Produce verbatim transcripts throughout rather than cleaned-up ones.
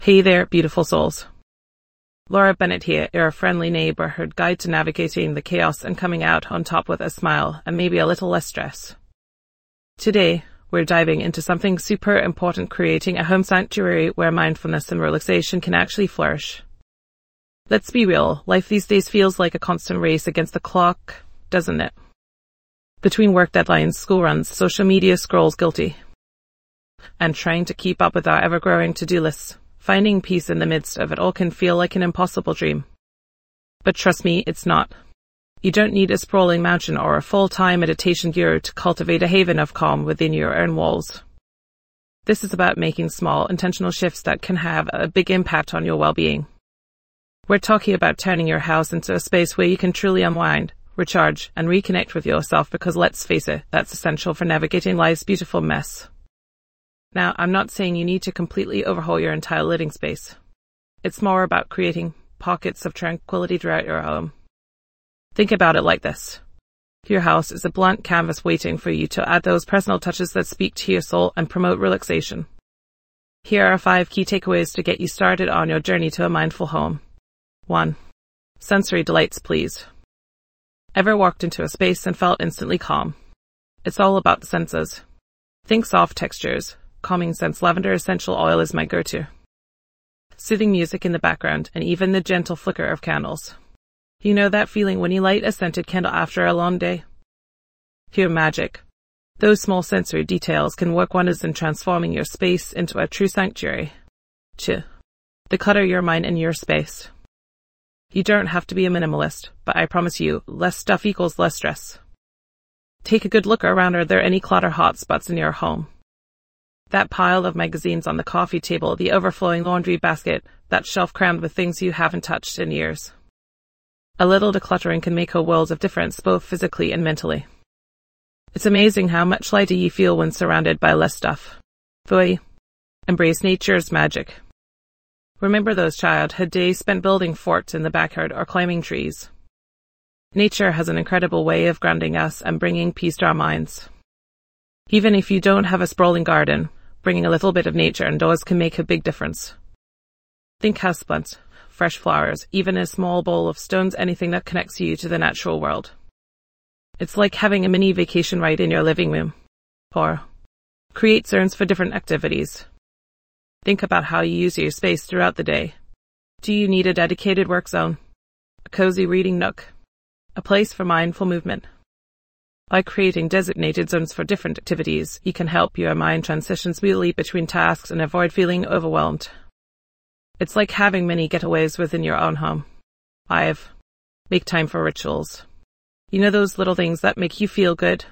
Hey there, beautiful souls. Laura Bennett here, your friendly neighborhood guide to navigating the chaos and coming out on top with a smile and maybe a little less stress. Today, we're diving into something super important, creating a home sanctuary where mindfulness and relaxation can actually flourish. Let's be real, life these days feels like a constant race against the clock, doesn't it? Between work deadlines, school runs, social media scrolls guilty, and trying to keep up with our ever-growing to-do lists. Finding peace in the midst of it all can feel like an impossible dream. But trust me, it's not. You don't need a sprawling mansion or a full-time meditation guru to cultivate a haven of calm within your own walls. This is about making small, intentional shifts that can have a big impact on your well-being. We're talking about turning your house into a space where you can truly unwind, recharge, and reconnect with yourself, because let's face it, that's essential for navigating life's beautiful mess. Now, I'm not saying you need to completely overhaul your entire living space. It's more about creating pockets of tranquility throughout your home. Think about it like this. Your house is a blank canvas waiting for you to add those personal touches that speak to your soul and promote relaxation. Here are five key takeaways to get you started on your journey to a mindful home. one. Sensory delights, please. Ever walked into a space and felt instantly calm? It's all about the senses. Think soft textures. Calming scents. Lavender essential oil is my go-to. Soothing music in the background, and even the gentle flicker of candles. You know that feeling when you light a scented candle after a long day? Pure magic. Those small sensory details can work wonders in transforming your space into a true sanctuary. two. Declutter your mind and your space. You don't have to be a minimalist, but I promise you, less stuff equals less stress. Take a good look around. Are there any clutter hotspots in your home? That pile of magazines on the coffee table, the overflowing laundry basket, that shelf crammed with things you haven't touched in years. A little decluttering can make a world of difference, both physically and mentally. It's amazing how much lighter you feel when surrounded by less stuff. three. Embrace nature's magic. Remember those childhood days spent building forts in the backyard or climbing trees? Nature has an incredible way of grounding us and bringing peace to our minds. Even if you don't have a sprawling garden, bringing a little bit of nature indoors can make a big difference. Think houseplants, fresh flowers, even a small bowl of stones, anything that connects you to the natural world. It's like having a mini vacation right in your living room. four. Create zones for different activities. Think about how you use your space throughout the day. Do you need a dedicated work zone? A cozy reading nook? A place for mindful movement? By creating designated zones for different activities, you can help your mind transition smoothly between tasks and avoid feeling overwhelmed. It's like having mini getaways within your own home. five. Make time for rituals. You know those little things that make you feel good?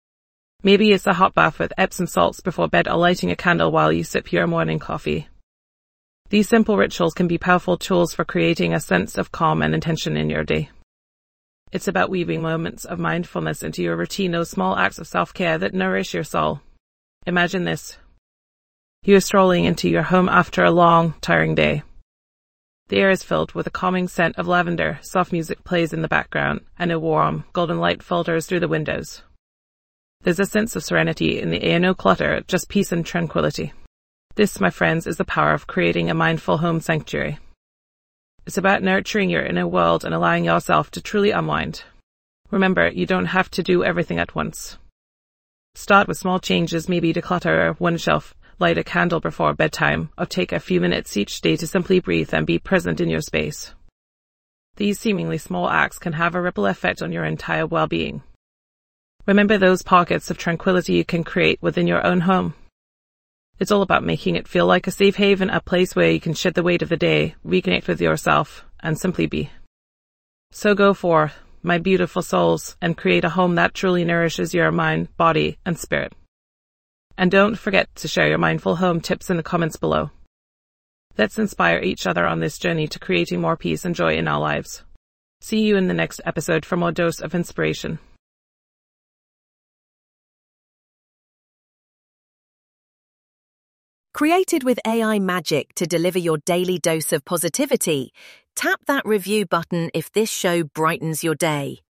Maybe it's a hot bath with Epsom salts before bed, or lighting a candle while you sip your morning coffee. These simple rituals can be powerful tools for creating a sense of calm and intention in your day. It's about weaving moments of mindfulness into your routine, those small acts of self-care that nourish your soul. Imagine this. You're strolling into your home after a long, tiring day. The air is filled with a calming scent of lavender, soft music plays in the background, and a warm, golden light filters through the windows. There's a sense of serenity in the air, no clutter, just peace and tranquility. This, my friends, is the power of creating a mindful home sanctuary. It's about nurturing your inner world and allowing yourself to truly unwind. Remember, you don't have to do everything at once. Start with small changes, maybe declutter one shelf, light a candle before bedtime, or take a few minutes each day to simply breathe and be present in your space. These seemingly small acts can have a ripple effect on your entire well-being. Remember those pockets of tranquility you can create within your own home. It's all about making it feel like a safe haven, a place where you can shed the weight of the day, reconnect with yourself, and simply be. So go forth, my beautiful souls, and create a home that truly nourishes your mind, body, and spirit. And don't forget to share your mindful home tips in the comments below. Let's inspire each other on this journey to creating more peace and joy in our lives. See you in the next episode for more dose of inspiration. Created with A I magic to deliver your daily dose of positivity, tap that review button if this show brightens your day.